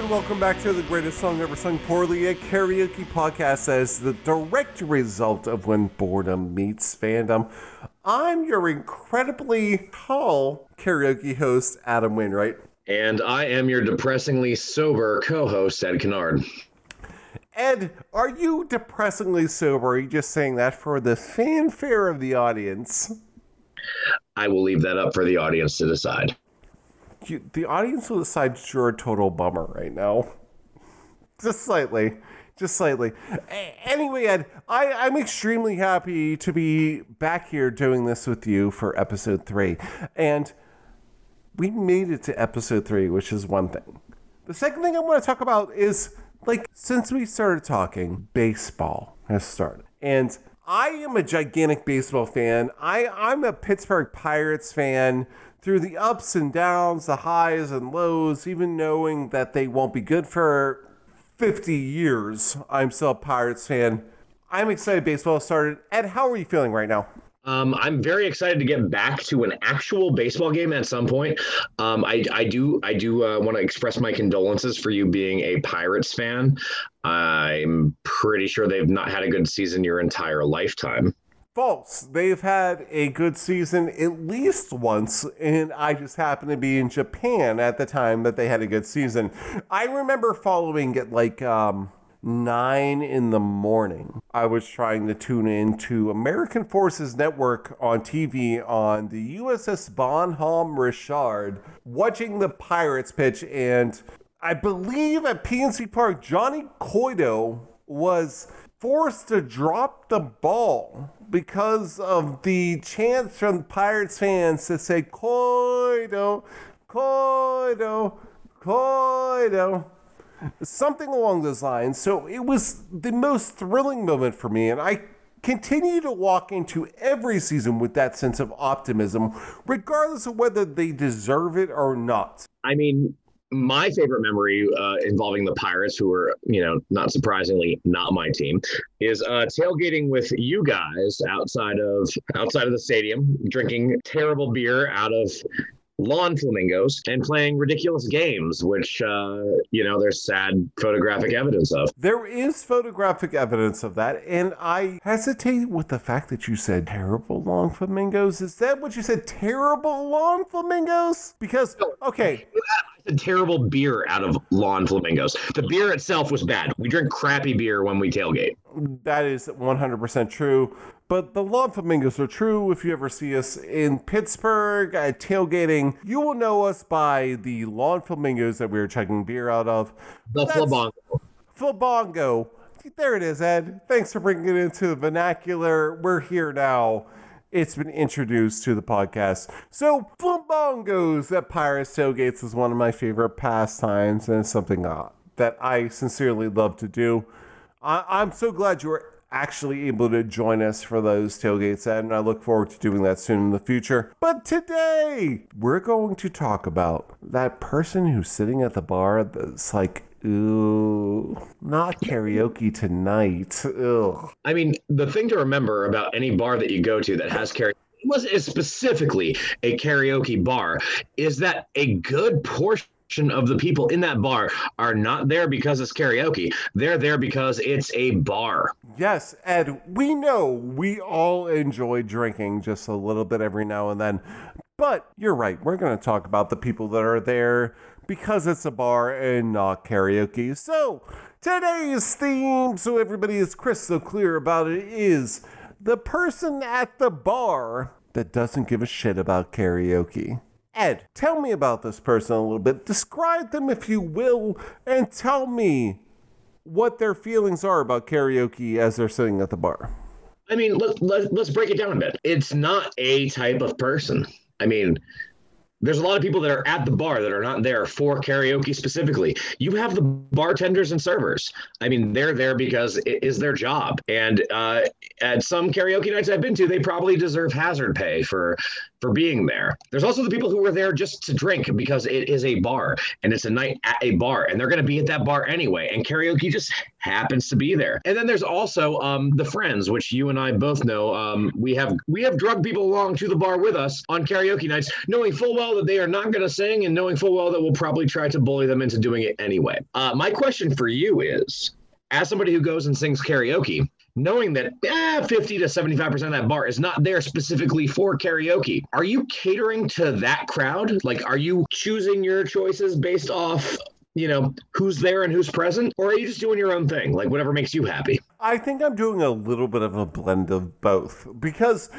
and welcome back to the greatest song ever sung poorly, a karaoke podcast as the direct result of when boredom meets fandom. I'm your incredibly tall karaoke host, Adam Wainwright. And I am your depressingly sober co-host, Ed Kennard. Ed, are you depressingly sober, or are you just saying that for the fanfare of the audience? I will leave that up for the audience to decide. The audience will decide you're a total bummer right now. Just slightly. Anyway, Ed, I'm extremely happy to be back here doing this with you for episode 3. And we made it to episode 3, which is one thing. The second thing I want to talk about is, since we started talking, baseball has started. And I am a gigantic baseball fan. I'm a Pittsburgh Pirates fan. Through the ups and downs, the highs and lows, even knowing that they won't be good for 50 years, I'm still a Pirates fan. I'm excited baseball started. Ed, how are you feeling right now? I'm very excited to get back to an actual baseball game at some point. I do want to express my condolences for you being a Pirates fan. I'm pretty sure they've not had a good season your entire lifetime. False. They've had a good season at least once, and I just happened to be in Japan at the time that they had a good season. I remember following it 9 in the morning. I was trying to tune in to American Forces Network on TV on the USS Bonhomme Richard, watching the Pirates pitch, and I believe at PNC Park, Johnny Cueto was forced to drop the ball because of the chants from Pirates fans to say, Cueto, Cueto, Cueto. Something along those lines. So it was the most thrilling moment for me, and I continue to walk into every season with that sense of optimism, regardless of whether they deserve it or not. I mean, my favorite memory involving the Pirates, who were, not surprisingly, not my team, is tailgating with you guys outside of the stadium, drinking terrible beer out of lawn flamingos and playing ridiculous games, which, there's sad photographic evidence of. There is photographic evidence of that, and I hesitate with the fact that you said terrible lawn flamingos. Is that what you said? Terrible lawn flamingos? Because, okay. I said terrible beer out of lawn flamingos. The beer itself was bad. We drink crappy beer when we tailgate. That is 100% true. But the lawn flamingos are true. If you ever see us in Pittsburgh at tailgating, you will know us by the lawn flamingos that we were chugging beer out of. The Flabongo. Flabongo. There it is, Ed. Thanks for bringing it into the vernacular. We're here now. It's been introduced to the podcast. So, Flabongos at Pirates Tailgates is one of my favorite pastimes, and it's something that I sincerely love to do. I'm so glad you were actually able to join us for those tailgates, Ed, and I look forward to doing that soon in the future. But today, we're going to talk about that person who's sitting at the bar that's like, ooh, not karaoke tonight. Ugh. I mean, the thing to remember about any bar that you go to that has karaoke, is specifically a karaoke bar, is that a good portion of the people in that bar are not there because it's karaoke. They're there because it's a bar. Yes, Ed, we know we all enjoy drinking just a little bit every now and then. But you're right, we're going to talk about the people that are there because it's a bar and not karaoke. So today's theme, so everybody is crystal clear about it, is the person at the bar that doesn't give a shit about karaoke. Ed, tell me about this person a little bit. Describe them, if you will, and tell me what their feelings are about karaoke as they're sitting at the bar. I mean, let's break it down a bit. It's not a type of person. I mean, there's a lot of people that are at the bar that are not there for karaoke specifically. You have the bartenders and servers. I mean, they're there because it is their job. And at some karaoke nights I've been to, they probably deserve hazard pay for being there. There's also the people who are there just to drink because it is a bar and it's a night at a bar and they're going to be at that bar anyway. And karaoke just happens to be there. And then there's also the friends, which you and I both know. We have drugged people along to the bar with us on karaoke nights, knowing full well that they are not going to sing and knowing full well that we'll probably try to bully them into doing it anyway. My question for you is, as somebody who goes and sings karaoke, knowing that 50 to 75% of that bar is not there specifically for karaoke, are you catering to that crowd? Like, are you choosing your choices based off, who's there and who's present? Or are you just doing your own thing, like whatever makes you happy? I think I'm doing a little bit of a blend of both because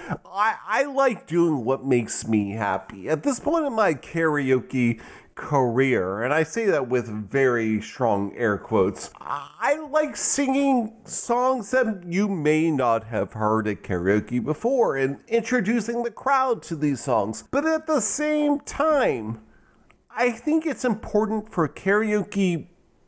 I like doing what makes me happy. At this point in my karaoke career, and I say that with very strong air quotes, I like singing songs that you may not have heard at karaoke before and introducing the crowd to these songs. But at the same time, I think it's important for karaoke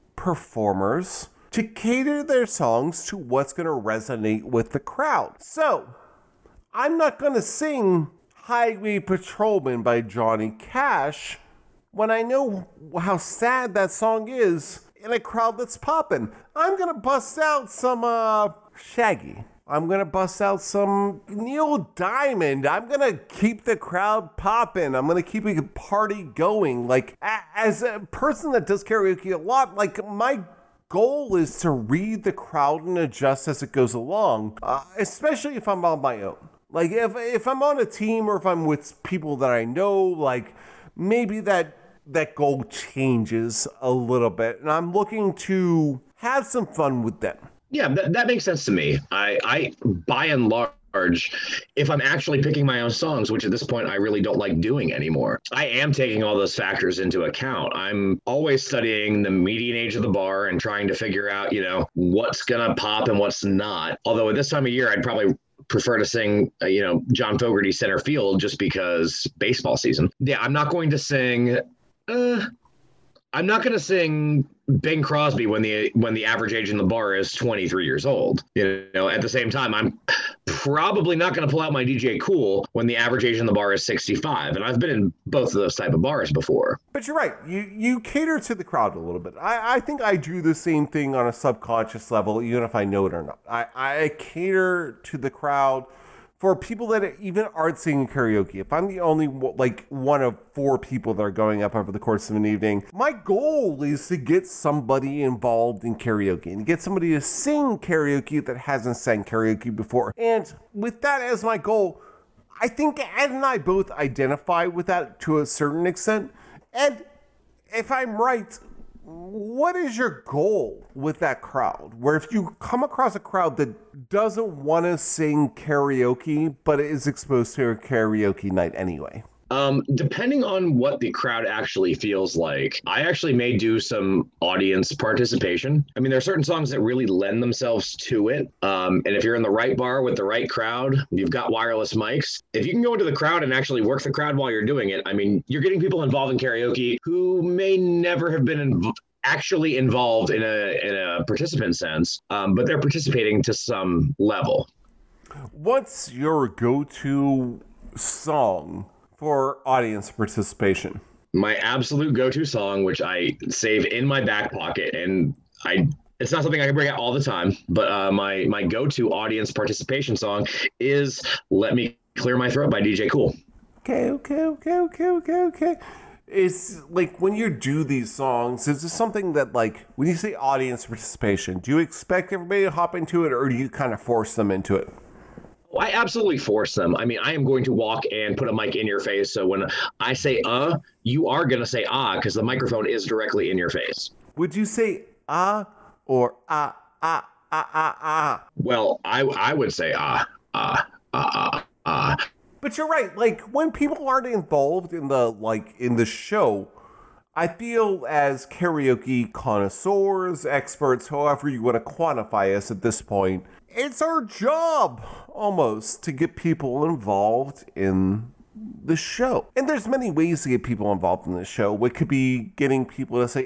performers to cater their songs to what's going to resonate with the crowd. So, I'm not going to sing Highway Patrolman by Johnny Cash when I know how sad that song is in a crowd that's popping. I'm going to bust out some Shaggy. I'm going to bust out some Neil Diamond. I'm going to keep the crowd popping. I'm going to keep a party going. Like, as a person that does karaoke a lot, like, my goal is to read the crowd and adjust as it goes along, especially if I'm on my own. Like, if I'm on a team or if I'm with people that I know, like, maybe that goal changes a little bit, and I'm looking to have some fun with them. Yeah, that makes sense to me. I by and large, if I'm actually picking my own songs, which at this point I really don't like doing anymore, I am taking all those factors into account. I'm always studying the median age of the bar and trying to figure out, what's gonna pop and what's not. Although at this time of year, I'd probably prefer to sing, John Fogerty Center Field just because baseball season. Yeah, I'm not going to sing Bing Crosby when the average age in the bar is 23 years old. At the same time, I'm probably not going to pull out my DJ Cool when the average age in the bar is 65. And I've been in both of those type of bars before. But you're right. You cater to the crowd a little bit. I think I do the same thing on a subconscious level, even if I know it or not. I cater to the crowd for people that even aren't singing karaoke. If I'm the only one of 4 people that are going up over the course of an evening, my goal is to get somebody involved in karaoke and get somebody to sing karaoke that hasn't sang karaoke before. And with that as my goal, I think Ed and I both identify with that to a certain extent. Ed, if I'm right, what is your goal with that crowd? Where if you come across a crowd that doesn't want to sing karaoke, but is exposed to a karaoke night anyway? Depending on what the crowd actually feels like, I actually may do some audience participation. I mean, there are certain songs that really lend themselves to it. And if you're in the right bar with the right crowd, you've got wireless mics. If you can go into the crowd and actually work the crowd while you're doing it, I mean, you're getting people involved in karaoke who may never have been actually involved in a participant sense, but they're participating to some level. What's your go-to song for audience participation? My absolute go-to song, which I save in my back pocket, and it's not something I can bring out all the time, but my go-to audience participation song is "Let Me Clear My Throat" by DJ Cool. Okay. It's like when you do these songs, is this something that, like, when you say audience participation, do you expect everybody to hop into it, or do you kind of force them into it? I absolutely force them. I mean, I am going to walk and put a mic in your face. So when I say you are going to say because the microphone is directly in your face. Would you say or Well, I would say But you're right. Like, when people aren't involved in the show, I feel as karaoke connoisseurs, experts, however you want to quantify us at this point, it's our job almost to get people involved in the show. And there's many ways to get people involved in the show. It could be getting people to say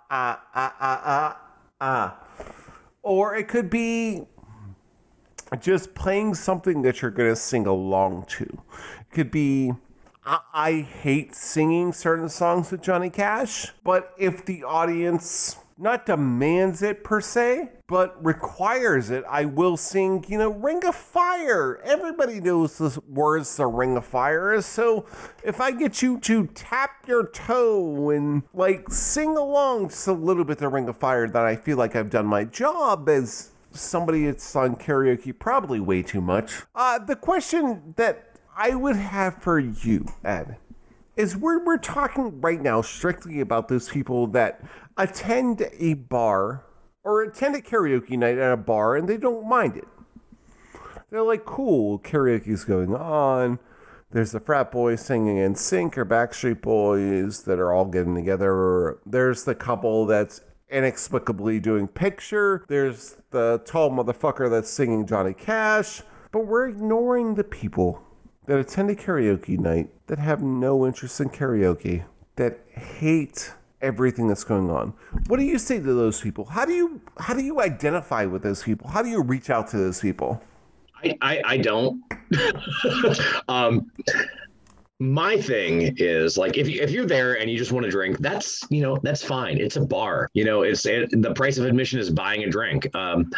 or it could be just playing something that you're going to sing along to. It could be, I hate singing certain songs with Johnny Cash, but if the audience not demands it per se, but requires it, I will sing, Ring of Fire. Everybody knows the words to Ring of Fire is. So if I get you to tap your toe and sing along just a little bit to Ring of Fire, then I feel like I've done my job as somebody that's on karaoke probably way too much. The question that I would have for you, Ed, is we're talking right now strictly about those people that attend a bar or attend a karaoke night at a bar and they don't mind it. They're like, cool, karaoke's going on. There's the frat boys singing in sync or Backstreet Boys that are all getting together. Or there's the couple that's inexplicably doing Picture. There's the tall motherfucker that's singing Johnny Cash. But we're ignoring the people that attend a karaoke night that have no interest in karaoke, that hate everything that's going on. What do you say to those people? How do you identify with those people? How do you reach out to those people? I don't. My thing is if you're there and you just want to drink, that's fine. It's a bar. The price of admission is buying a drink.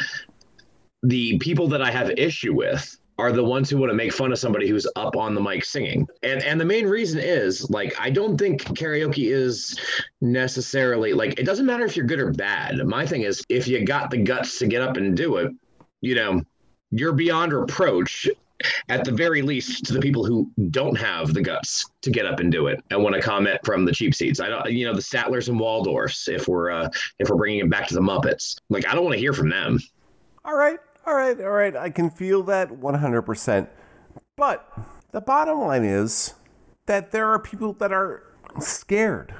The people that I have issue with are the ones who want to make fun of somebody who's up on the mic singing. And the main reason is I don't think karaoke is necessarily it doesn't matter if you're good or bad. My thing is, if you got the guts to get up and do it, you're beyond reproach, at the very least, to the people who don't have the guts to get up and do it and want to comment from the cheap seats. I don't, the Stattlers and Waldorfs, if we're bringing it back to the Muppets, I don't want to hear from them. All right. I can feel that 100%. But the bottom line is that there are people that are scared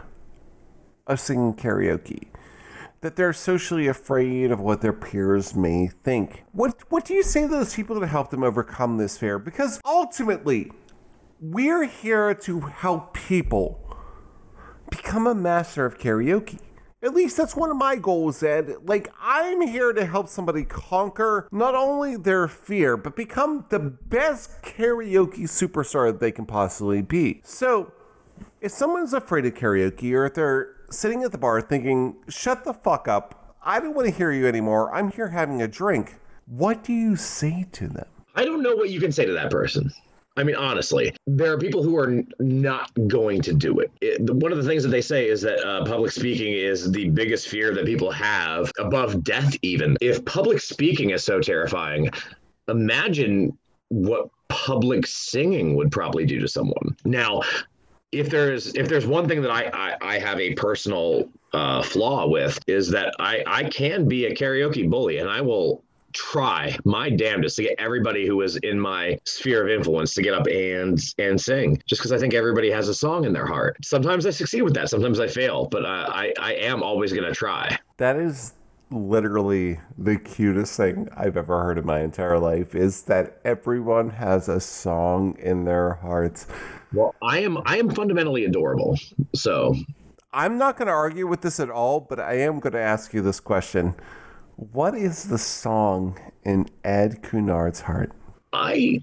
of singing karaoke, that they're socially afraid of what their peers may think. What do you say to those people to help them overcome this fear? Because ultimately, we're here to help people become a master of karaoke. At least that's one of my goals, Ed. I'm here to help somebody conquer not only their fear, but become the best karaoke superstar that they can possibly be. So, if someone's afraid of karaoke, or if they're sitting at the bar thinking, shut the fuck up, I don't want to hear you anymore, I'm here having a drink, what do you say to them? I don't know what you can say to that person. I mean, honestly, there are people who are not going to do it. One of the things that they say is that public speaking is the biggest fear that people have, above death even. If public speaking is so terrifying, imagine what public singing would probably do to someone. Now, if there's one thing that I have a personal flaw with, is that I can be a karaoke bully, and I will try my damnedest to get everybody who is in my sphere of influence to get up and sing, just because I think everybody has a song in their heart. Sometimes I succeed with that, sometimes I fail, but I am always going to try. That is literally the cutest thing I've ever heard in my entire life, is that everyone has a song in their hearts. Well, I am fundamentally adorable, so I'm not going to argue with this at all, but I am going to ask you this question. What is the song in Ed Cunard's heart? I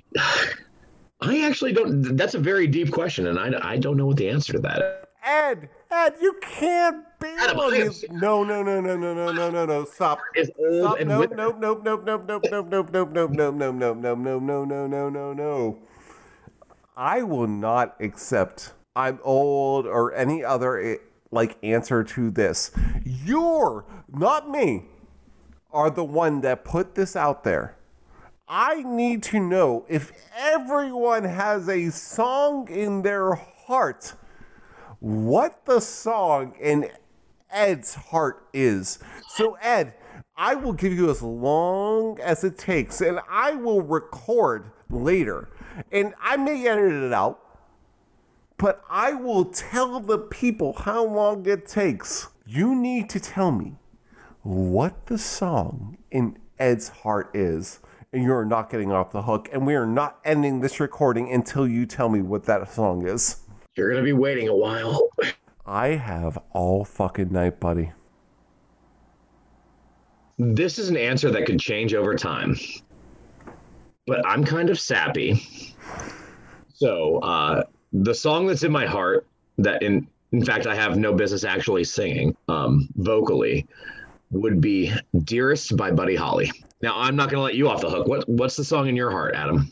actually don't. That's a very deep question, and I don't know what the answer to that. Ed, you can't be on these. No. Stop. Stop. No. I will not accept I'm old or any other answer to this. You're not me. Are the one that put this out there. I need to know if everyone has a song in their heart, what the song in Ed's heart is. So Ed, I will give you as long as it takes, and I will record later, and I may edit it out, but I will tell the people how long it takes. You need to tell me what the song in Ed's heart is, and you're not getting off the hook, and we are not ending this recording until you tell me what that song is. You're going to be waiting a while. I have all fucking night, buddy. This is an answer that could change over time, but I'm kind of sappy. So the song that's in my heart, that in fact I have no business actually singing vocally, would be Dearest by Buddy Holly. Now, I'm not going to let you off the hook. What's the song in your heart, Adam?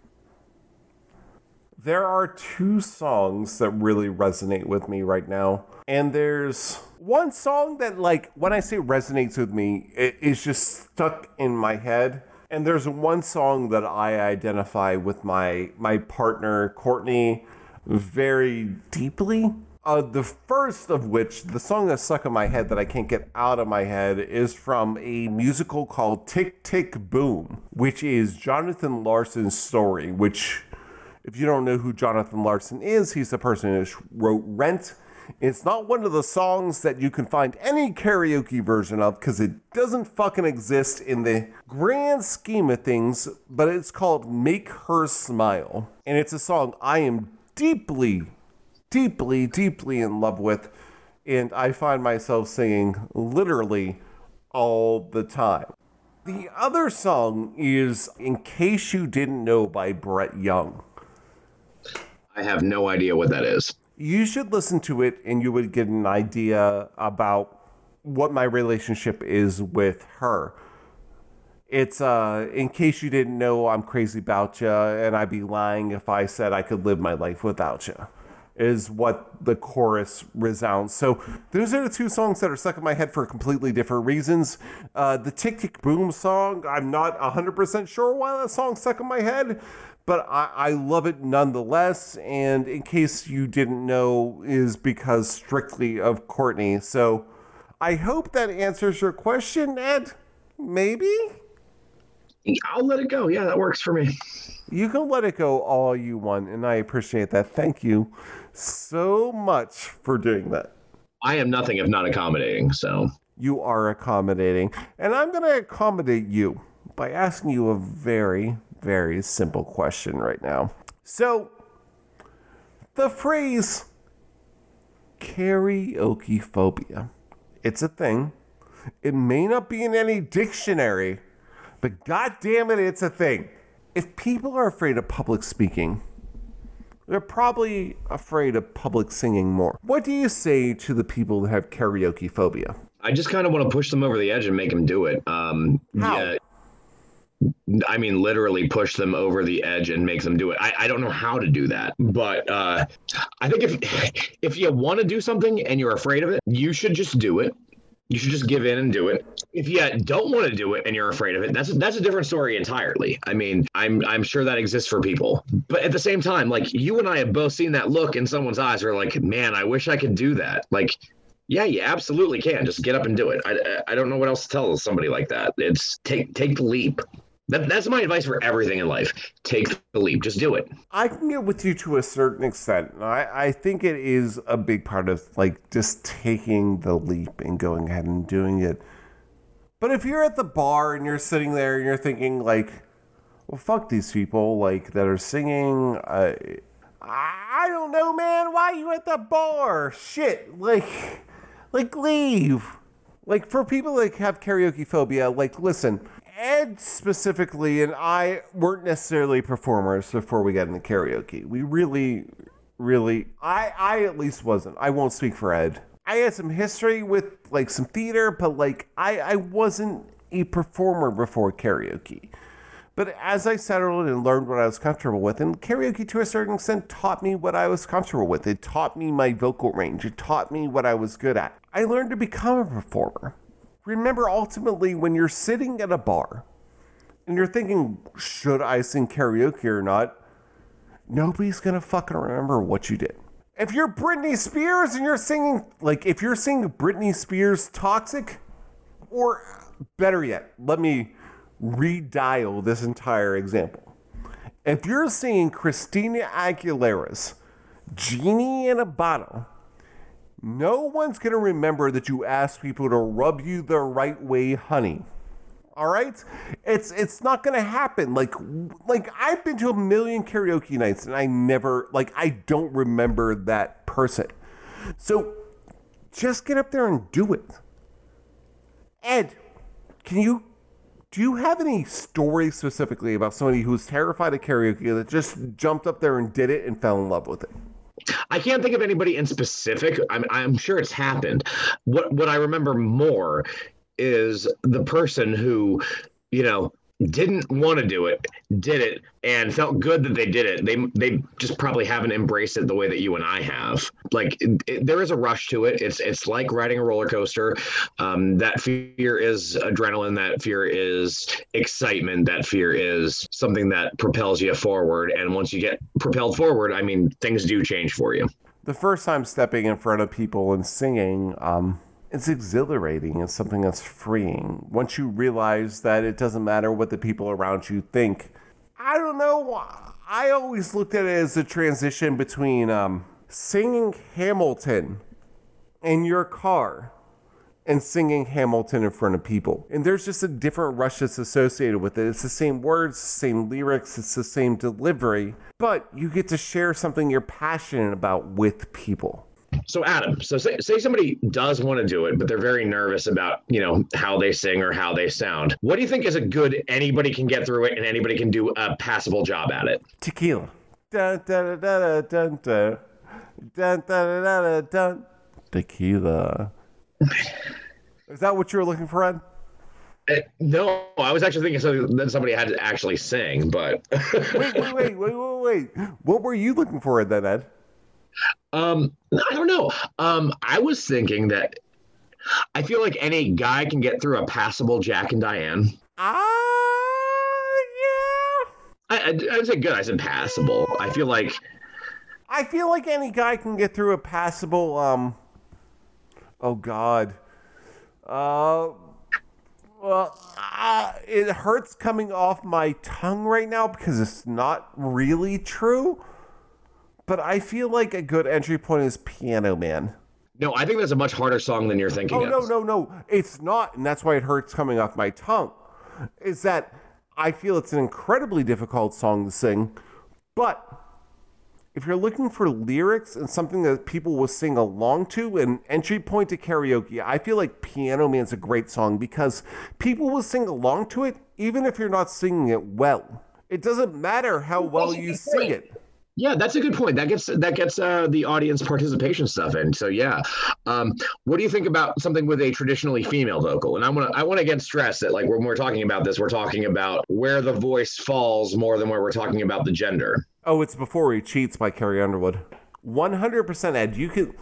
There are two songs that really resonate with me right now. And there's one song that, like, when I say resonates with me, it is just stuck in my head. And there's one song that I identify with my partner, Courtney, very deeply. The first of which, the song that's stuck in my head that I can't get out of my head, is from a musical called Tick, Tick, Boom, which is Jonathan Larson's story, which, if you don't know who Jonathan Larson is, he's the person who wrote Rent. It's not one of the songs that you can find any karaoke version of because it doesn't fucking exist in the grand scheme of things, but it's called Make Her Smile. And it's a song I am deeply, deeply, deeply in love with, and I find myself singing literally all the time. The other song is In Case You Didn't Know by Brett Young. I have no idea what that is. You should listen to it and you would get an idea about what my relationship is with her. It's, in case you didn't know, I'm crazy about you, and I'd be lying if I said I could live my life without you, is what the chorus resounds. So those are the two songs that are stuck in my head for completely different reasons. The Tick Tick Boom song, I'm not 100% sure why that song's stuck in my head, but I love it nonetheless. And In Case You Didn't Know is because strictly of Courtney. So I hope that answers your question, Ed. Maybe? I'll let it go. Yeah, that works for me. You can let it go all you want, and I appreciate that. Thank you so much for doing that. I am nothing if not accommodating, so. You are accommodating. And I'm going to accommodate you by asking you a very, very simple question right now. So, the phrase karaoke phobia, it's a thing. It may not be in any dictionary, but God damn it, it's a thing. If people are afraid of public speaking, they're probably afraid of public singing more. What do you say to the people that have karaoke phobia? I just kind of want to push them over the edge and make them do it. How? Yeah, I mean, literally push them over the edge and make them do it. I don't know how to do that, but I think if you want to do something and you're afraid of it, you should just do it. You should just give in and do it. If you don't want to do it and you're afraid of it, that's a different story entirely. I mean, I'm sure that exists for people. But at the same time, like, you and I have both seen that look in someone's eyes where, like, man, I wish I could do that. Like, yeah, you absolutely can. Just get up and do it. I don't know what else to tell somebody like that. It's take the leap. That's my advice for everything in life. Take the leap. Just do it. I can get with you to a certain extent. I think it is a big part of, like, just taking the leap and going ahead and doing it. But if you're at the bar and you're sitting there and you're thinking, like, well, fuck these people, like, that are singing. I don't know, man. Why are you at the bar? Shit. Like, leave. Like, for people that have karaoke phobia, like, listen, Ed specifically and I weren't necessarily performers before we got into karaoke. We really, I at least wasn't. I won't speak for Ed. I had some history with, like, some theater, but, like, I wasn't a performer before karaoke. But as I settled and learned what I was comfortable with, and karaoke to a certain extent taught me what I was comfortable with. It taught me my vocal range. It taught me what I was good at. I learned to become a performer. Remember, ultimately, when you're sitting at a bar and you're thinking, should I sing karaoke or not? Nobody's going to fucking remember what you did. If you're Britney Spears and you're singing, like, if you're singing Britney Spears Toxic, or better yet, let me redial this entire example. If you're singing Christina Aguilera's Genie in a Bottle, no one's going to remember that you asked people to rub you the right way, honey. All right? It's not going to happen. Like I've been to a million karaoke nights and I don't remember that person. So just get up there and do it. Ed, do you have any stories specifically about somebody who's terrified of karaoke that just jumped up there and did it and fell in love with it? I can't think of anybody in specific. I'm sure it's happened. What I remember more is the person who, didn't want to do it, did it, and felt good that they did it. They just probably haven't embraced it the way that you and I have. Like there is a rush to it. It's like riding a roller coaster. That fear is adrenaline. That fear is excitement. That fear is something that propels you forward. And once you get propelled forward, I mean, things do change for you. The first time stepping in front of people and singing, it's exhilarating. It's something that's freeing. Once you realize that it doesn't matter what the people around you think. I don't know. I always looked at it as a transition between singing Hamilton in your car and singing Hamilton in front of people. And there's just a different rush that's associated with it. It's the same words, same lyrics, it's the same delivery, but you get to share something you're passionate about with people. So Adam, say somebody does want to do it, but they're very nervous about, how they sing or how they sound. What do you think is a good, anybody can get through it and anybody can do a passable job at it? Tequila. Dun, dun, dun, dun, dun, dun, dun, dun, dun, dun. Tequila. Is that what you were looking for, Ed? No, I was actually thinking that somebody had to actually sing, but... Wait. What were you looking for then, Ed? I don't know. I was thinking that I feel like any guy can get through a passable Jack and Diane. Yeah. I didn't say good. I said passable. I feel like any guy can get through a passable. Oh God. It hurts coming off my tongue right now because it's not really true. But I feel like a good entry point is Piano Man. No, I think that's a much harder song than you're thinking of. No. It's not, and that's why it hurts coming off my tongue. Is that I feel it's an incredibly difficult song to sing, but if you're looking for lyrics and something that people will sing along to, an entry point to karaoke, I feel like Piano Man's a great song because people will sing along to it even if you're not singing it well. It doesn't matter how well you sing it. Yeah, that's a good point. That gets the audience participation stuff in. So yeah, what do you think about something with a traditionally female vocal? And I want to again stress that like when we're talking about this, we're talking about where the voice falls more than where we're talking about the gender. Oh, it's Before He Cheats by Carrie Underwood. 100%, Ed. You could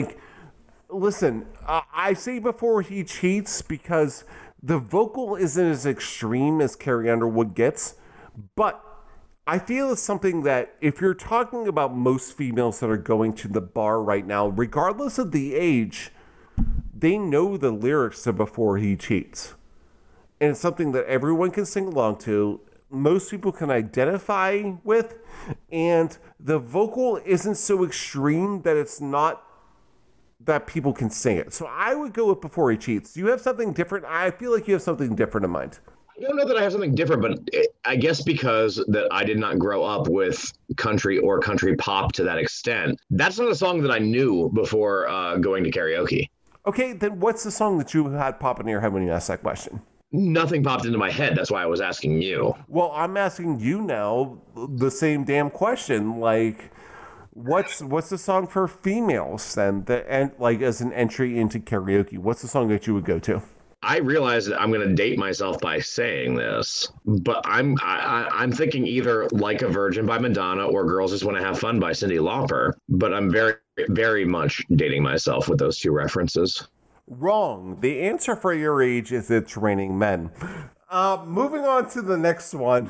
listen. I say Before He Cheats because the vocal isn't as extreme as Carrie Underwood gets, but I feel it's something that if you're talking about most females that are going to the bar right now, regardless of the age, they know the lyrics to Before He Cheats. And it's something that everyone can sing along to, most people can identify with, and the vocal isn't so extreme that it's not that people can sing it. So I would go with Before He Cheats. Do you have something different? I feel like you have something different in mind. I don't know that I have something different, but I guess because that I did not grow up with country or country pop to that extent, that's not a song that I knew before going to karaoke. Okay, then what's the song that you had pop into your head when you asked that question? Nothing popped into my head. That's why I was asking you. Well, I'm asking you now the same damn question. Like, what's the song for females then? As an entry into karaoke, what's the song that you would go to? I realize that I'm going to date myself by saying this, but I'm thinking either Like a Virgin by Madonna or Girls Just Want to Have Fun by Cyndi Lauper. But I'm very, very much dating myself with those two references. Wrong. The answer for your age is It's Raining Men. Moving on to the next one.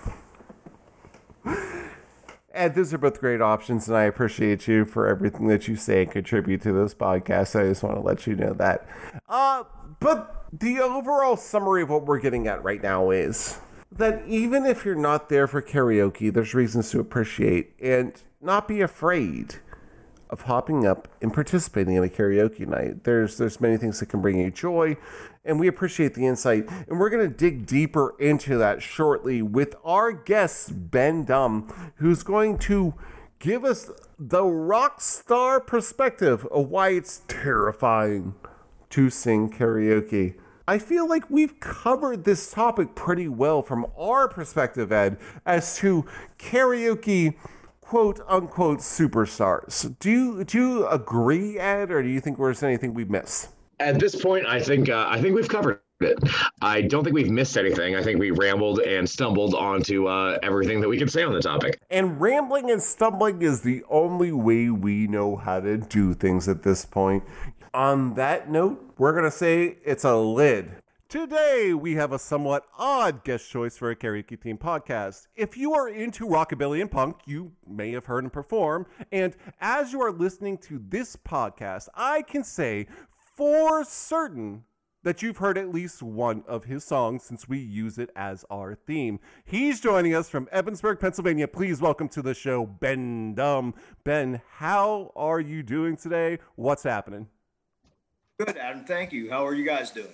Ed, those are both great options, and I appreciate you for everything that you say and contribute to this podcast. I just want to let you know that. But the overall summary of what we're getting at right now is that even if you're not there for karaoke, there's reasons to appreciate and not be afraid of hopping up and participating in a karaoke night. There's many things that can bring you joy, and we appreciate the insight. And we're going to dig deeper into that shortly with our guest, Ben Dumb, who's going to give us the rock star perspective of why it's terrifying to sing karaoke. I feel like we've covered this topic pretty well from our perspective, Ed, as to karaoke quote-unquote superstars. Do you agree, Ed, or do you think there's anything we missed? At this point, I think we've covered it. I don't think we've missed anything. I think we rambled and stumbled onto everything that we could say on the topic. And rambling and stumbling is the only way we know how to do things at this point. On that note, we're going to say it's a lid. Today, we have a somewhat odd guest choice for a karaoke themed podcast. If you are into rockabilly and punk, you may have heard him perform. And as you are listening to this podcast, I can say for certain that you've heard at least one of his songs since we use it as our theme. He's joining us from Evansburg, Pennsylvania. Please welcome to the show, Ben Dumb. Ben, how are you doing today? What's happening? Good, Adam. Thank you. How are you guys doing?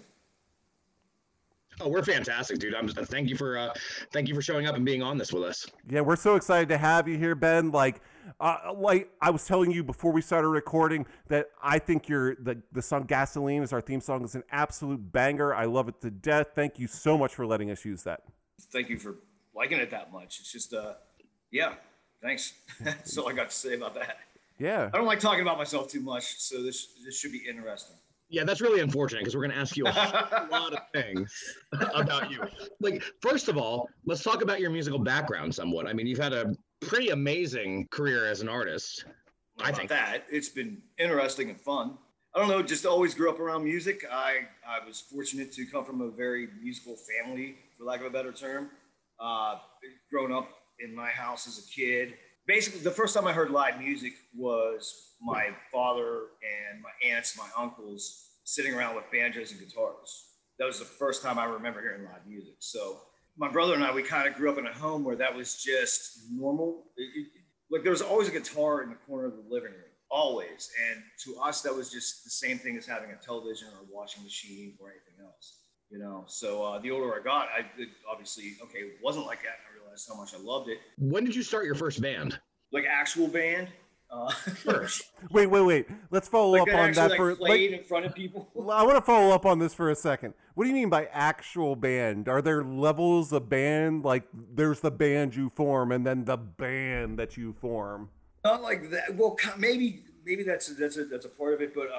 Oh, we're fantastic, dude. Thank you for showing up and being on this with us. Yeah, we're so excited to have you here, Ben. Like I was telling you before we started recording that I think the song Gasoline is our theme song is an absolute banger. I love it to death. Thank you so much for letting us use that. Thank you for liking it that much. It's just, yeah, thanks. That's all I got to say about that. Yeah. I don't like talking about myself too much, so this should be interesting. Yeah, that's really unfortunate because we're going to ask you a whole lot of things about you. Like, first of all, let's talk about your musical background somewhat. I mean, you've had a pretty amazing career as an artist. I think that it's been interesting and fun. I don't know, just always grew up around music. I was fortunate to come from a very musical family, for lack of a better term. Growing up in my house as a kid. Basically, the first time I heard live music was my father and my aunts, my uncles sitting around with banjos and guitars. That was the first time I remember hearing live music. So my brother and I, we kind of grew up in a home where that was just normal. Like there was always a guitar in the corner of the living room, always. And to us, that was just the same thing as having a television or a washing machine or anything else. You know, so the older I got, it wasn't like that. I realized how much I loved it. When did you start your first band? Like actual band? First. Wait. Let's follow up on that for played in front of people. I want to follow up on this for a second. What do you mean by actual band? Are there levels of band? Like there's the band you form and then the band that you form? Not like that. Well, maybe that's a part of it, but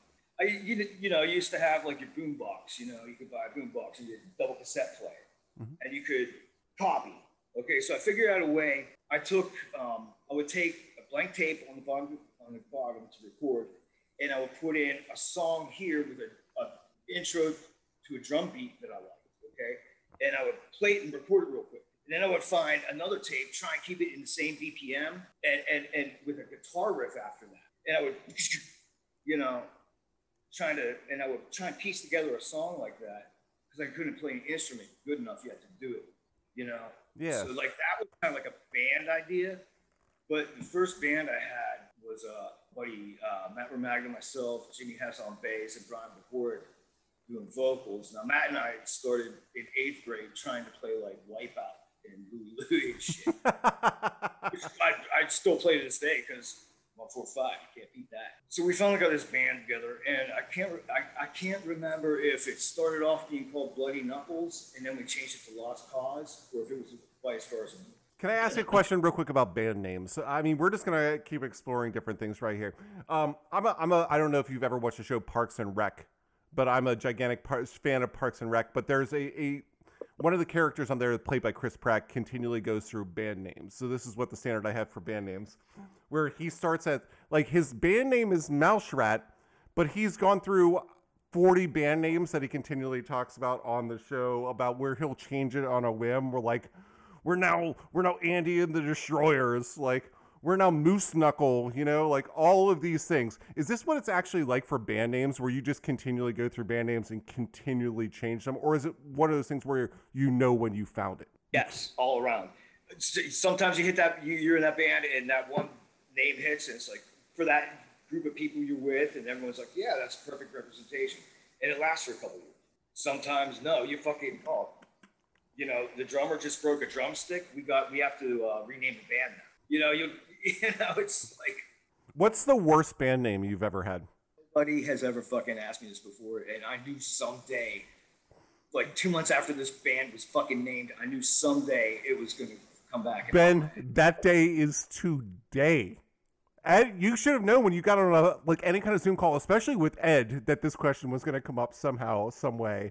you used to have like your boom box. You know, you could buy a boom box and your double cassette player, and you could copy. Okay, so I figured out a way. I would take a blank tape on the bottom to record, and I would put in a song here with an intro to a drum beat that I liked. Okay, and I would play it and record it real quick. And then I would find another tape, try and keep it in the same BPM, and with a guitar riff after that. And I would, I would try and piece together a song like that because I couldn't play an instrument good enough yet to do it, you know? Yeah. So like that was kind of like a band idea. But the first band I had was buddy Matt Romagna, myself, Jimmy Hess on bass, and Brian Before doing vocals. Now Matt and I started in 8th grade trying to play like Wipeout and Louie and shit. Which I still play to this day because I'm 4-5. You can't beat that. So we finally got this band together, and I can't remember if it started off being called Bloody Knuckles, and then we changed it to Lost Cause, or if it was vice versa. Can I ask you a question real quick about band names? I mean, we're just gonna keep exploring different things right here. I don't know if you've ever watched the show Parks and Rec, but I'm a gigantic fan of Parks and Rec. But there's one of the characters on there played by Chris Pratt continually goes through band names. So this is what the standard I have for band names, where he starts at like his band name is Mouse Rat, but he's gone through 40 band names that he continually talks about on the show about where he'll change it on a whim. We're now Andy and the Destroyers, like we're now Moose Knuckle, like all of these things. Is this what it's actually like for band names, where you just continually go through band names and continually change them? Or is it one of those things where you know when you found it? Yes, all around. Sometimes you hit that, you're in that band and that one name hits, and it's like for that group of people you're with, and everyone's like, yeah, that's perfect representation. And it lasts for a couple of years. Sometimes, no, you fucking, the drummer just broke a drumstick. We have to rename the band now. It's like. What's the worst band name you've ever had? Nobody has ever fucking asked me this before, and I knew someday, like 2 months after this band was fucking named, I knew someday it was going to come back. Ben, that day is today. Ed, you should have known when you got on any kind of Zoom call, especially with Ed, that this question was going to come up somehow, some way.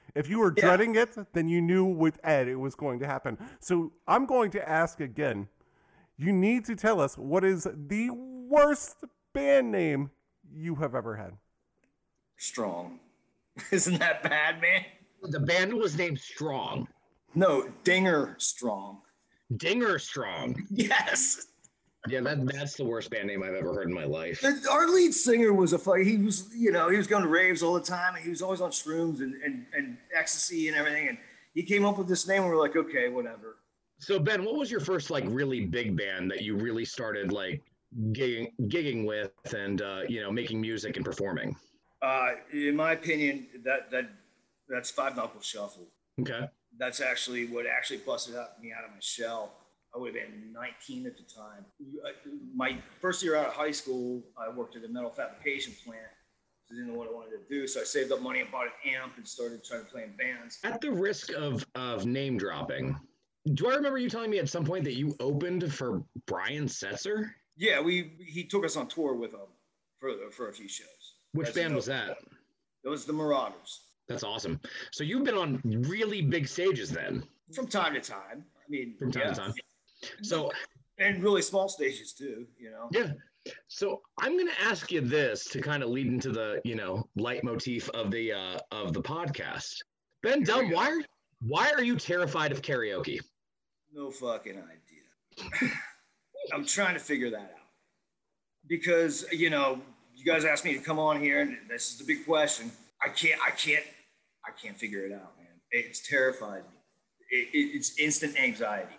If you were dreading it, then you knew with Ed it was going to happen. So I'm going to ask again. You need to tell us what is the worst band name you have ever had. Strong. Isn't that bad, man? The band was named Strong. No, Dinger Strong. Dinger Strong. Yes. Yeah, that's the worst band name I've ever heard in my life. Our lead singer was he was going to raves all the time, and he was always on shrooms and ecstasy and everything. And he came up with this name, and we're like, okay, whatever. So Ben, what was your first like really big band that you really started like gigging with and making music and performing? In my opinion, that's Five Knuckle Shuffle. Okay. That's actually what busted me out of my shell. I would have been 19 at the time. My first year out of high school, I worked at a metal fabrication plant. I didn't know what I wanted to do, so I saved up money and bought an amp and started trying to play in bands. At the risk of name dropping, do I remember you telling me at some point that you opened for Brian Setzer? Yeah, he took us on tour with him for a few shows. Which band was that? It was the Marauders. That's awesome. So you've been on really big stages then? From time to time. I mean, from time to time. So, and really small stages too, Yeah. So I'm going to ask you this to kind of lead into the, leitmotif of the podcast. Ben Dunn, why are you terrified of karaoke? No fucking idea. I'm trying to figure that out because, you guys asked me to come on here and this is the big question. I can't figure it out, man. It's terrified me. It's instant anxiety.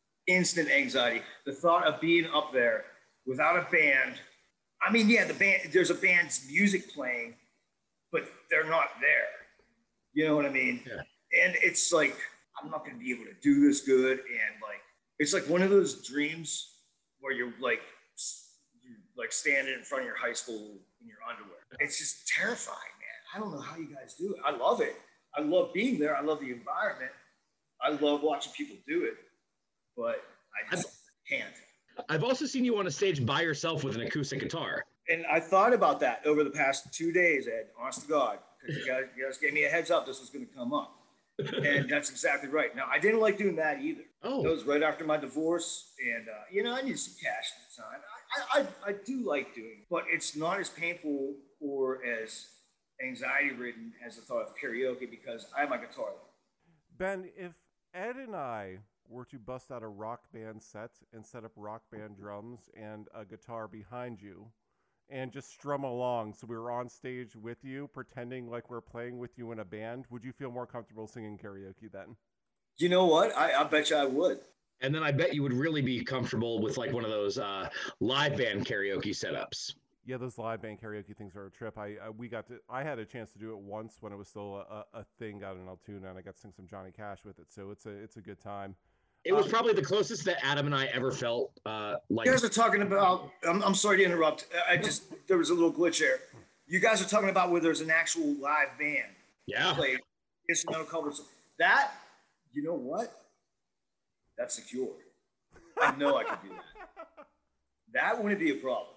The thought of being up there without a band. I mean, yeah, there's a band's music playing, but they're not there. You know what I mean? Yeah. And it's like, I'm not going to be able to do this good. And like, it's like one of those dreams where you're like standing in front of your high school in your underwear. It's just terrifying, man. I don't know how you guys do it. I love it. I love being there. I love the environment. I love watching people do it. But I just can't. I've also seen you on a stage by yourself with an acoustic guitar. And I thought about that over the past 2 days, Ed, honest to God, because you guys gave me a heads up this was going to come up. And that's exactly right. Now, I didn't like doing that either. Oh. It was right after my divorce. And, I needed some cash at the time. I do like doing it, but it's not as painful or as anxiety-ridden as the thought of karaoke because I have my guitar. Ben, if Ed and I were to bust out a rock band set and set up rock band drums and a guitar behind you and just strum along so we were on stage with you pretending like we're playing with you in a band, would you feel more comfortable singing karaoke then? You know what? I bet you I would. And then I bet you would really be comfortable with like one of those live band karaoke setups. Yeah, those live band karaoke things are a trip. I had a chance to do it once when it was still a thing out in Altoona, and I got to sing some Johnny Cash with it. So it's a good time. It was probably the closest that Adam and I ever felt like. You guys are talking about. I'm sorry to interrupt. There was a little glitch there. You guys are talking about where there's an actual live band. Yeah. Play instrumental covers. That, you know what? That's secure. I know I could do that. That wouldn't be a problem.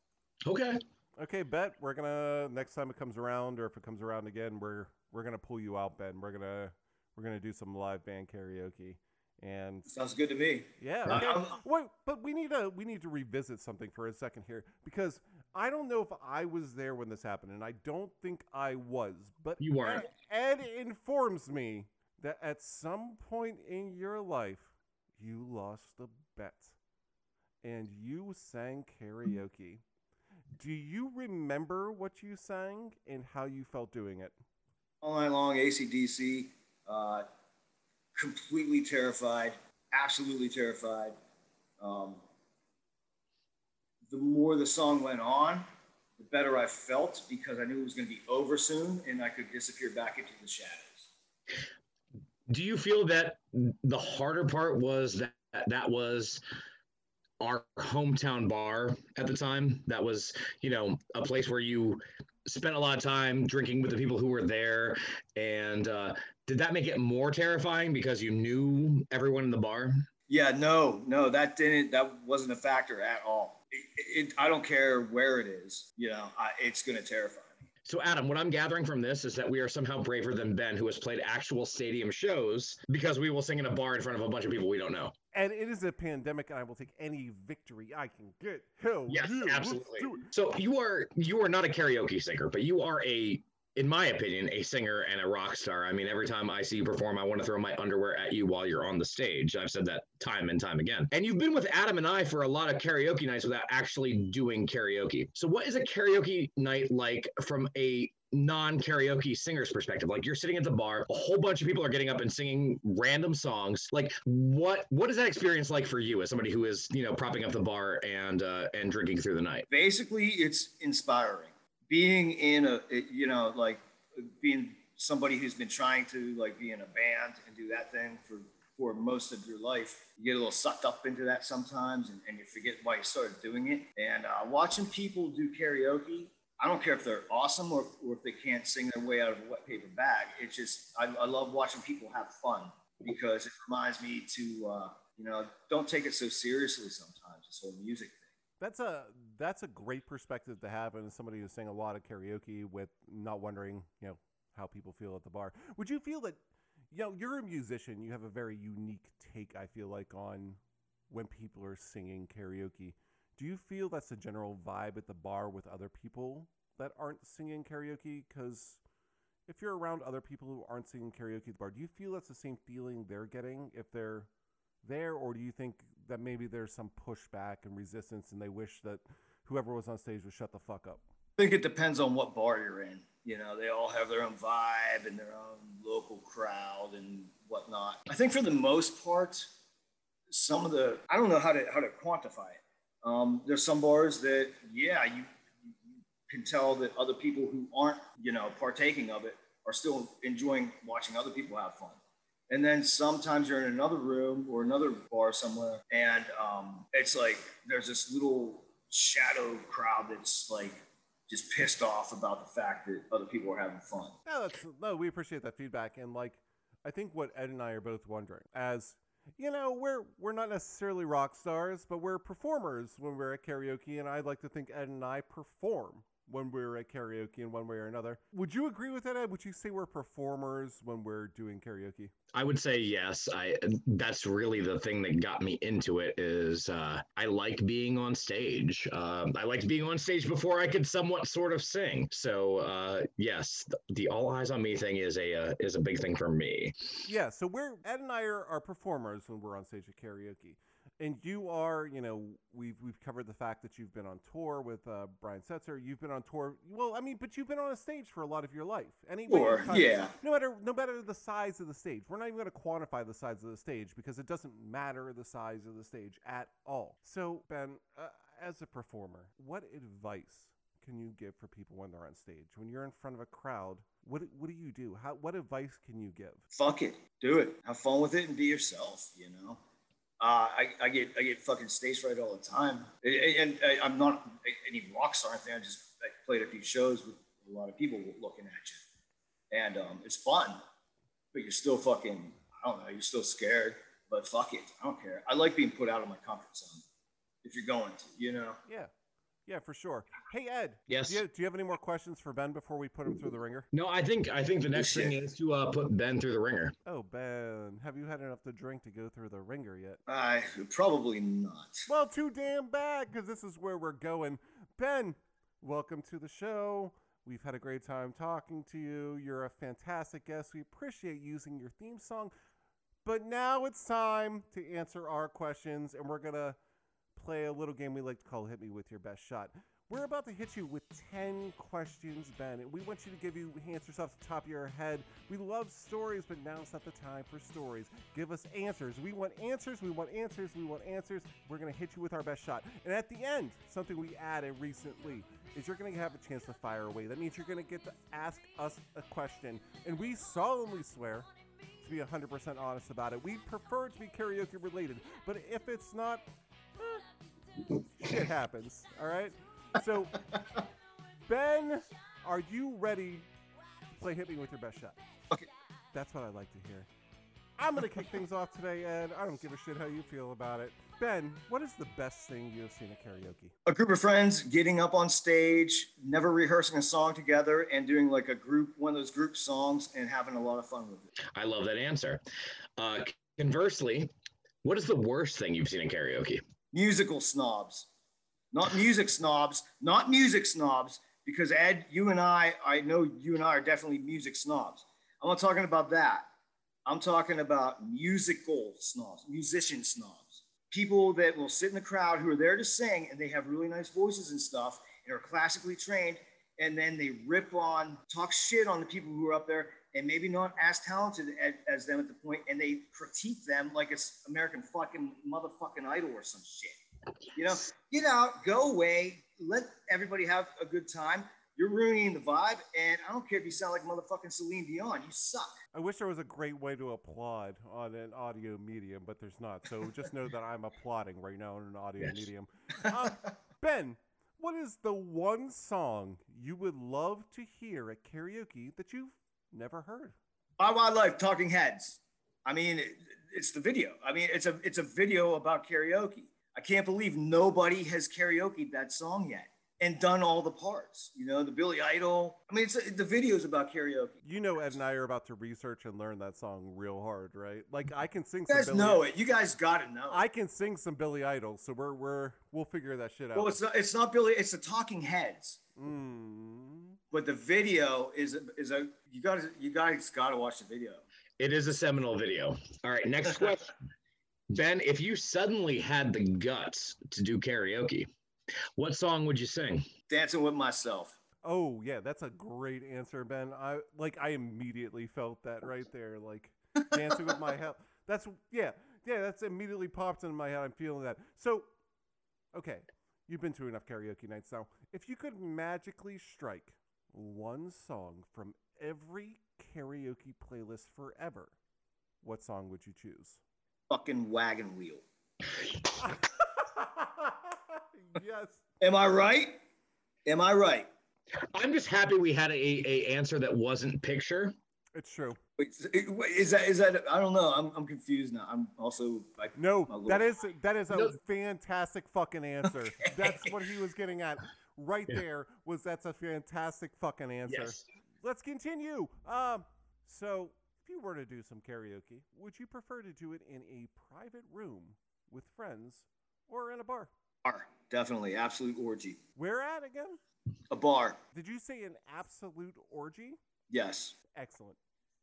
Okay, Bet we're gonna next time it comes around, or if it comes around again, we're gonna pull you out, Ben. We're gonna do some live band karaoke. And sounds good to me. Yeah. Okay. Wait, but we need to revisit something for a second here because I don't know if I was there when this happened, and I don't think I was. But you weren't. Ed informs me that at some point in your life you lost a bet, and you sang karaoke. Do you remember what you sang and how you felt doing it? All night long, AC/DC. Completely terrified, absolutely terrified. The more the song went on, the better I felt because I knew it was going to be over soon and I could disappear back into the shadows. Do you feel that the harder part was that was our hometown bar at the time? That was, a place where you spent a lot of time drinking with the people who were there. And did that make it more terrifying because you knew everyone in the bar? Yeah, no, that wasn't a factor at all. I don't care where it is, it's going to terrify me. So, Adam, what I'm gathering from this is that we are somehow braver than Ben, who has played actual stadium shows, because we will sing in a bar in front of a bunch of people we don't know. And it is a pandemic, and I will take any victory I can get. Hell Yes, yeah, absolutely. let's do it. So you are not a karaoke singer, but you are in my opinion, a singer and a rock star. I mean, every time I see you perform, I want to throw my underwear at you while you're on the stage. I've said that time and time again. And you've been with Adam and I for a lot of karaoke nights without actually doing karaoke. So what is a karaoke night like from a non-karaoke singer's perspective? Like, you're sitting at the bar, a whole bunch of people are getting up and singing random songs. Like, what is that experience like for you as somebody who is, propping up the bar and drinking through the night? Basically, it's inspiring. Being in being somebody who's been trying to be in a band and do that thing for most of your life, you get a little sucked up into that sometimes, and you forget why you started doing it. And watching people do karaoke, I don't care if they're awesome or if they can't sing their way out of a wet paper bag. It's just, I love watching people have fun, because it reminds me to, don't take it so seriously sometimes, this whole music thing. That's a great perspective to have, and as somebody who's sang a lot of karaoke with not wondering, how people feel at the bar. Would you feel that, you're a musician, you have a very unique take, I feel like, on when people are singing karaoke. Do you feel that's the general vibe at the bar with other people that aren't singing karaoke? Because if you're around other people who aren't singing karaoke at the bar, do you feel that's the same feeling they're getting if they're there, or do you think that maybe there's some pushback and resistance and they wish that whoever was on stage would shut the fuck up? I think it depends on what bar you're in. They all have their own vibe and their own local crowd and whatnot. I think for the most part, I don't know how to quantify it. There's some bars that, you can tell that other people who aren't, partaking of it are still enjoying watching other people have fun. And then sometimes you're in another room or another bar somewhere, and it's like there's this little shadow crowd that's like just pissed off about the fact that other people are having fun. No, we appreciate that feedback. And I think what Ed and I are both wondering, as we're not necessarily rock stars, but we're performers when we're at karaoke, and I'd like to think Ed and I perform when we're at karaoke in one way or another. Would you agree with that, Ed? Would you say we're performers when we're doing karaoke? I would say yes. That's really the thing that got me into it is I like being on stage. I liked being on stage before I could somewhat sort of sing. So yes, the all eyes on me thing is a big thing for me. Yeah, so Ed and I are performers when we're on stage at karaoke. And you are, we've covered the fact that you've been on tour with Brian Setzer. You've been on tour. Well, I mean, but you've been on a stage for a lot of your life. Anyway, no matter the size of the stage. We're not even going to quantify the size of the stage because it doesn't matter the size of the stage at all. So, Ben, as a performer, what advice can you give for people when they're on stage? When you're in front of a crowd, what do you do? What advice can you give? Fuck it. Do it. Have fun with it and be yourself, I get fucking stage fright all the time, and I'm not any rock star or anything. I played a few shows with a lot of people looking at you, and it's fun, but you're still fucking, I don't know, you're still scared, but fuck it, I don't care. I like being put out of my comfort zone if you're going to, Yeah, for sure. Hey, Ed. Yes. Do you have any more questions for Ben before we put him through the ringer? No, I think the next thing is to put Ben through the ringer. Oh, Ben, have you had enough to drink to go through the ringer yet? Probably not. Well, too damn bad, because this is where we're going. Ben, welcome to the show. We've had a great time talking to you. You're a fantastic guest. We appreciate using your theme song. But now it's time to answer our questions, and we're going to play a little game we like to call Hit Me With Your Best Shot. We're about to hit you with 10 questions, Ben, and we want you to give you answers off the top of your head. We love stories, but now's not the time for stories. Give us answers. We want answers, we want answers, we want answers. We're going to hit you with our best shot. And at the end, something we added recently is you're going to have a chance to fire away. That means you're going to get to ask us a question, and we solemnly swear to be 100% honest about it. We prefer it to be karaoke related, but if it's not, shit happens, all right? So, Ben, are you ready to play Hit Me With Your Best Shot? Okay. That's what I like to hear. I'm going to kick things off today, Ed. I don't give a shit how you feel about it. Ben, what is the best thing you've seen at karaoke? A group of friends getting up on stage, never rehearsing a song together, and doing like one of those group songs and having a lot of fun with it. I love that answer. Conversely, what is the worst thing you've seen in karaoke? Musical snobs. Not music snobs. Not music snobs. Because Ed, I know you and I are definitely music snobs. I'm not talking about that. I'm talking about musical snobs, musician snobs. People that will sit in the crowd who are there to sing and they have really nice voices and stuff and are classically trained, and then they talk shit on the people who are up there and maybe not as talented as them at the point, and they critique them like it's American fucking motherfucking Idol or some shit. You know, get out, go away, let everybody have a good time. You're ruining the vibe, and I don't care if you sound like motherfucking Celine Dion. You suck. I wish there was a great way to applaud on an audio medium, but there's not. So just know that I'm applauding right now on an audio medium. Ben, what is the one song you would love to hear at karaoke that you've never heard? My Wildlife, Talking Heads. I mean, it's the video. I mean, it's a video about karaoke. I can't believe nobody has karaoke'd that song yet and done all the parts. You know, the Billy Idol. I mean, the video's about karaoke. You know, Ed and I are about to research and learn that song real hard, right? Like, I can sing. You guys know it. You guys got to know. I can sing some Billy Idol, so we'll figure that shit out. Well, it's not Billy. It's the Talking Heads. But the video is you guys got to watch the video. It is a seminal video. All right, next question. Ben, if you suddenly had the guts to do karaoke, what song would you sing? Dancing with Myself. Oh, yeah, that's a great answer, Ben. I immediately felt that right there. Like, Dancing with My Health. That's immediately popped into my head. I'm feeling that. So, okay, you've been to enough karaoke nights now. If you could magically strike one song from every karaoke playlist forever, what song would you choose? Fucking Wagon Wheel. Yes. Am I right? I'm just happy we had a answer that wasn't picture. It's true. Wait, is that? I don't know. I'm confused now. I'm also like, that is a fantastic fucking answer. Okay. That's what he was getting at. Right there that's a fantastic fucking answer. Yes. Let's continue. So if you were to do some karaoke, would you prefer to do it in a private room with friends or in a bar? Bar, definitely. Absolute orgy. Where at again? A bar. Did you say an absolute orgy? Yes. Excellent.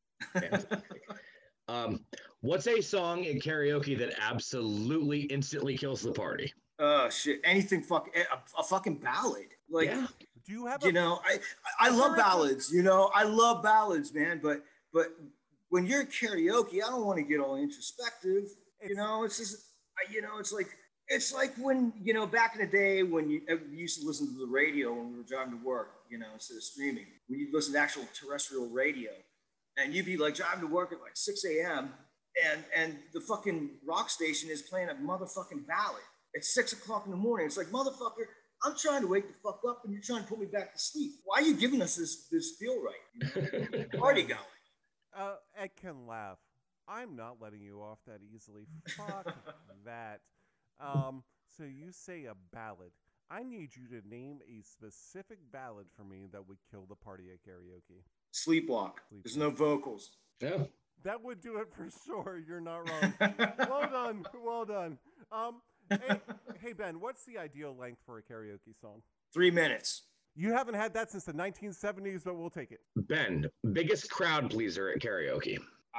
What's a song in karaoke that absolutely instantly kills the party? Shit. Anything a fucking ballad. Like, do you have I love ballads, you know, I love ballads, man. But when you're karaoke, I don't want to get all introspective. It's just, it's like when, back in the day when you used to listen to the radio when we were driving to work, instead of streaming, when you listen to actual terrestrial radio, and you'd be like driving to work at like 6 a.m. and the fucking rock station is playing a motherfucking ballad at 6 o'clock in the morning. It's like, motherfucker, I'm trying to wake the fuck up and you're trying to put me back to sleep. Why are you giving us this feel right? Party going. Ed can laugh. I'm not letting you off that easily. Fuck that. So you say a ballad. I need you to name a specific ballad for me that would kill the party at karaoke. Sleepwalk. There's no vocals. Yeah. That would do it for sure. You're not wrong. Well done. Hey, Ben, what's the ideal length for a karaoke song? 3 minutes. You haven't had that since the 1970s, but we'll take it. Ben, biggest crowd pleaser at karaoke?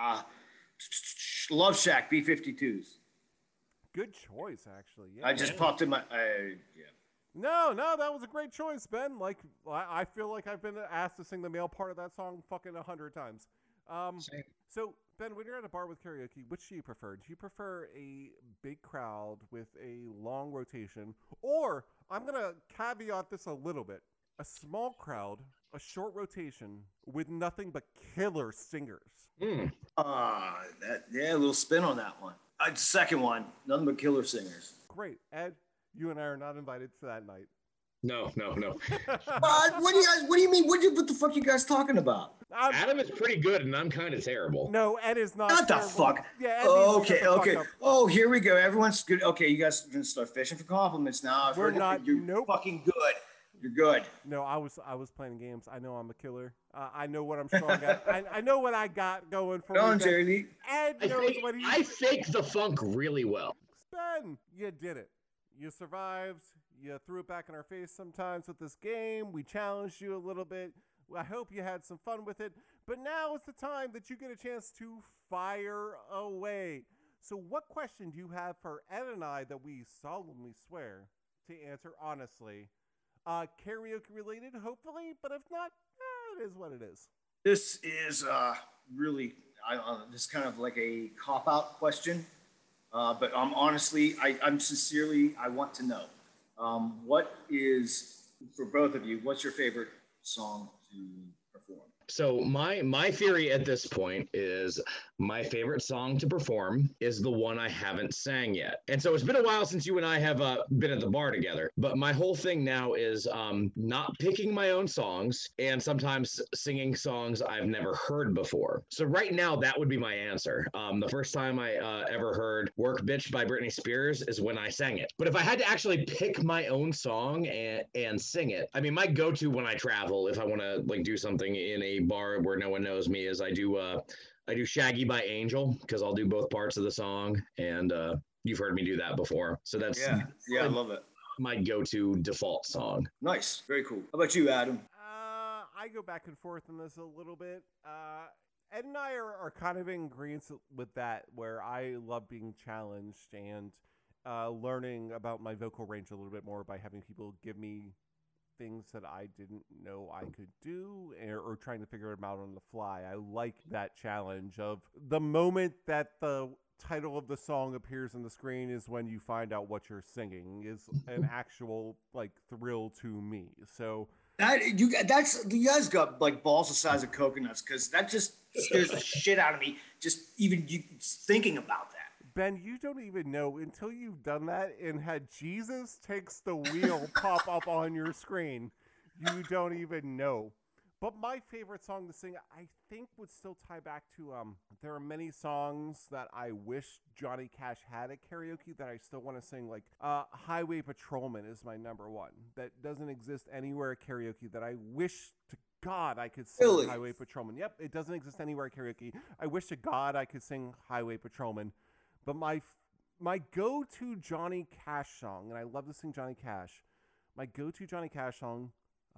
Love Shack, B-52s. Good choice, actually. Yeah. I just popped in my... No, that was a great choice, Ben. Like, I feel like I've been asked to sing the male part of that song fucking 100 times. So, Ben, when you're at a bar with karaoke, which do you prefer? Do you prefer a big crowd with a long rotation? Or, I'm going to caveat this a little bit, a small crowd, a short rotation with nothing but killer singers? A little spin on that one. Second one, nothing but killer singers. Great. Ed, you and I are not invited to that night. No. What do you mean? What the fuck are you guys talking about? Adam is pretty good, and I'm kind of terrible. No, Ed is not. What the terrible. fuck? Yeah, Ed needs to shut the Okay. fuck up. Oh, here we go. Everyone's good. Okay, you guys are gonna start fishing for compliments now. I've We're heard not. You're Nope. fucking good. You're good. No, I was playing games. I know I'm a killer. I know what I'm strong at. I know what I got going for Go me. on, Jerry. Ed knows what he. I fake the funk really well. Ben, you did it. You survived. You threw it back in our face sometimes with this game. We challenged you a little bit. I hope you had some fun with it. But now is the time that you get a chance to fire away. So what question do you have for Ed and I that we solemnly swear to answer honestly? Karaoke related, hopefully, but if not, it is what it is. This is really this is kind of like a cop-out question, but honestly, I'm sincerely, I want to know what is, for both of you, what's your favorite song to perform? So my theory at this point is my favorite song to perform is the one I haven't sang yet. And so it's been a while since you and I have been at the bar together. But my whole thing now is not picking my own songs and sometimes singing songs I've never heard before. So right now, that would be my answer. The first time I ever heard Work Bitch by Britney Spears is when I sang it. But if I had to actually pick my own song and sing it, I mean, my go-to when I travel, if I want to like do something in a bar where no one knows me, is I do Shaggy by Angel, because I'll do both parts of the song, and you've heard me do that before. So that's Yeah, I love it. my go-to default song. Nice, very cool. How about you, Adam? I go back and forth on this a little bit. Ed and I are kind of in agreement with that, where I love being challenged and learning about my vocal range a little bit more by having people give me things that I didn't know I could do, or trying to figure them out on the fly. I like that challenge of the moment that the title of the song appears on the screen is when you find out what you're singing is an actual like thrill to me. So You guys got like balls the size of coconuts, because that just scares the shit out of me. Just even you thinking about that. Ben, you don't even know until you've done that and had Jesus Takes the Wheel pop up on your screen. You don't even know. But my favorite song to sing, I think, would still tie back to, there are many songs that I wish Johnny Cash had at karaoke that I still want to sing. Like, Highway Patrolman is my number one. That doesn't exist anywhere at karaoke that I wish to God I could sing. Really? Highway Patrolman. Yep, it doesn't exist anywhere at karaoke. I wish to God I could sing Highway Patrolman. But my go-to Johnny Cash song, and I love to sing Johnny Cash, my go-to Johnny Cash song,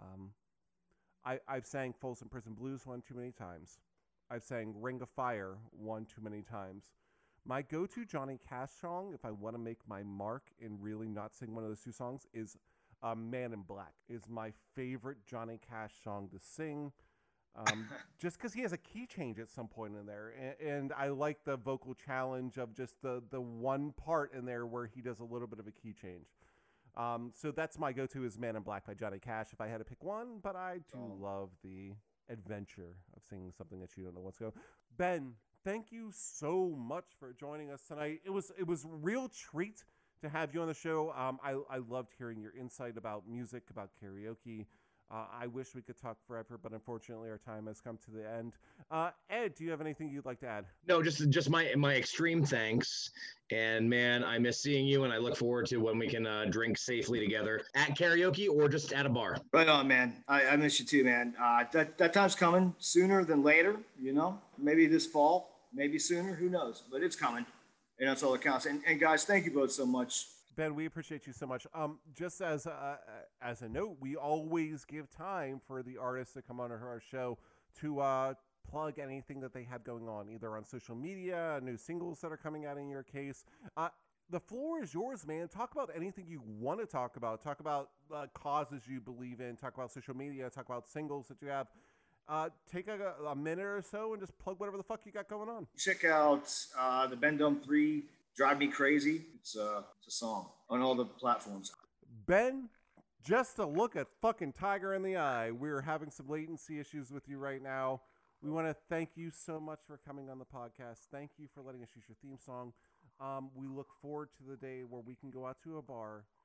I've sang Folsom Prison Blues one too many times. I've sang Ring of Fire one too many times. My go-to Johnny Cash song, if I want to make my mark and really not sing one of those two songs, is Man in Black. Is my favorite Johnny Cash song to sing. Just because he has a key change at some point in there, and I like the vocal challenge of just the one part in there where he does a little bit of a key change. So that's my go-to is Man in Black by Johnny Cash if I had to pick one, but I do love the adventure of singing something that you don't know what's going on. Ben, thank you so much for joining us tonight. It was a real treat to have you on the show. I loved hearing your insight about music, about karaoke. I wish we could talk forever, but unfortunately our time has come to the end. Ed, do you have anything you'd like to add? No, just my extreme thanks. And man, I miss seeing you, and I look forward to when we can drink safely together at karaoke or just at a bar. Right on, man. I miss you too, man. That time's coming sooner than later, you know? Maybe this fall, maybe sooner, who knows? But it's coming, and that's all that counts. And guys, thank you both so much. Ben, we appreciate you so much. Just as a note, we always give time for the artists that come on our show to plug anything that they have going on, either on social media, new singles that are coming out in your case. The floor is yours, man. Talk about anything you want to talk about. Talk about causes you believe in. Talk about social media. Talk about singles that you have. Take a minute or so and just plug whatever the fuck you got going on. Check out the Ben Dome 3 Drive Me Crazy. It's a song on all the platforms. Ben, just to look at fucking Tiger in the eye, we're having some latency issues with you right now. We want to thank you so much for coming on the podcast. Thank you for letting us use your theme song. We look forward to the day where we can go out to a bar,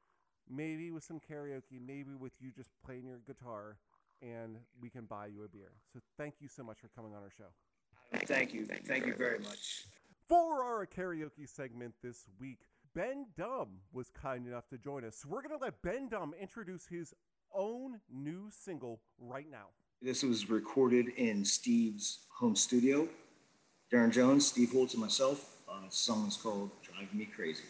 maybe with some karaoke, maybe with you just playing your guitar, and we can buy you a beer. So thank you so much for coming on our show. Thank you. Thank you very much. For our karaoke segment this week, Ben Dumb was kind enough to join us. So we're going to let Ben Dumb introduce his own new single right now. This was recorded in Steve's home studio. Darren Jones, Steve Holtz, and myself. The song is called Drive Me Crazy.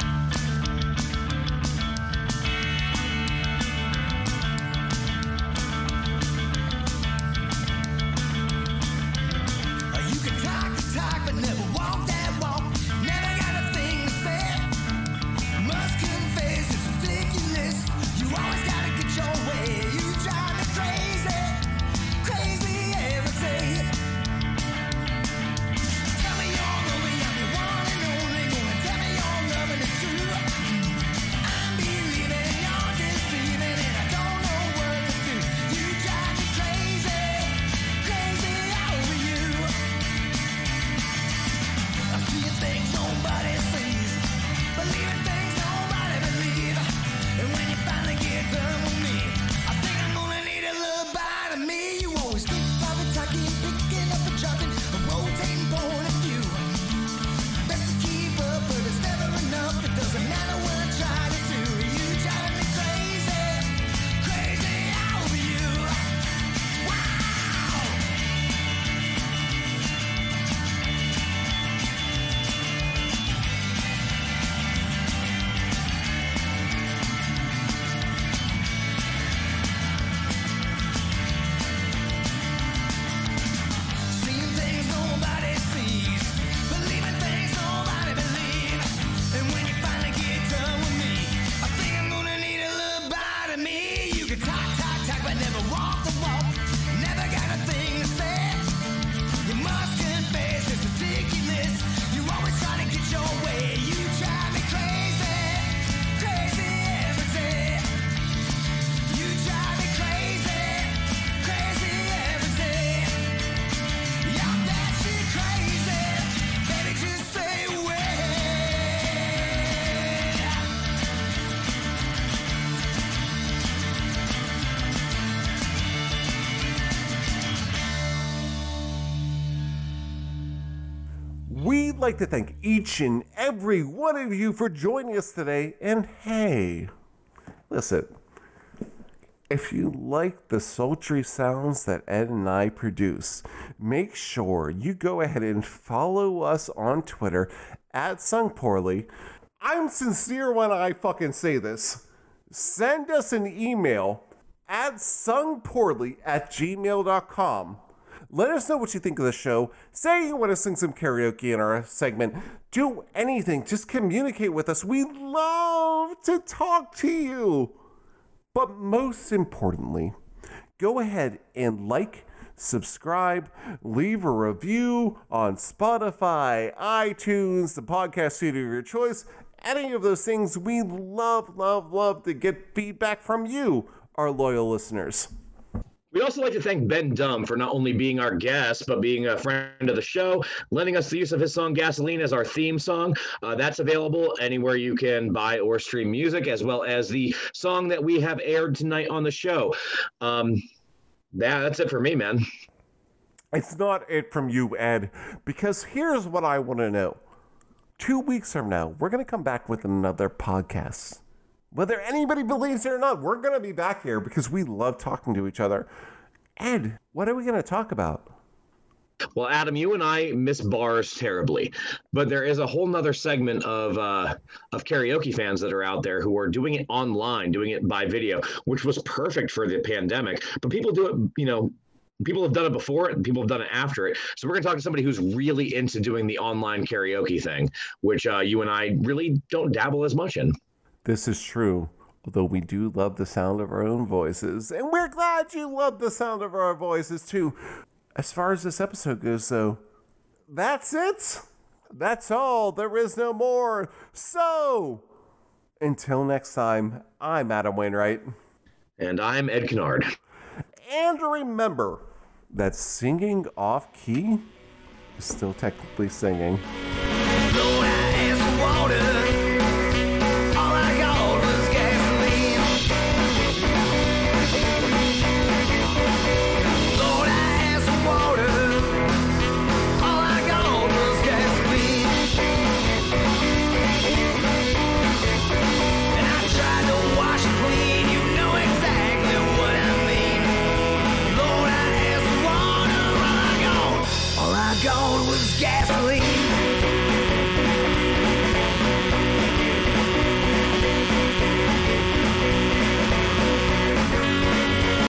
We'd like to thank each and every one of you for joining us today. And hey, listen, if you like the sultry sounds that Ed and I produce, make sure you go ahead and follow us on Twitter at Sung Poorly. I'm sincere when I fucking say this. Send us an email at sungpoorly@gmail.com. Let us know what you think of the show. Say you want to sing some karaoke in our segment. Do anything. Just communicate with us. We love to talk to you. But most importantly, go ahead and like, subscribe, leave a review on Spotify, iTunes, the podcast studio of your choice. Any of those things. We love to get feedback from you, our loyal listeners. We'd also like to thank Ben Dumb for not only being our guest, but being a friend of the show, lending us the use of his song Gasoline as our theme song. That's available anywhere you can buy or stream music, as well as the song that we have aired tonight on the show. That's it for me, man. It's not it from you, Ed, because here's what I want to know. 2 weeks from now, we're going to come back with another podcast. Whether anybody believes it or not, we're going to be back here because we love talking to each other. Ed, what are we going to talk about? Well, Adam, you and I miss bars terribly, but there is a whole nother segment of karaoke fans that are out there who are doing it online, doing it by video, which was perfect for the pandemic. But people do it, people have done it before it and people have done it after it. So we're going to talk to somebody who's really into doing the online karaoke thing, which you and I really don't dabble as much in. This is true, although we do love the sound of our own voices, and we're glad you love the sound of our voices too. As far as this episode goes, though, that's it. That's all. There is no more. So, until next time, I'm Adam Wainwright. And I'm Ed Kennard. And remember that singing off key is still technically singing. No.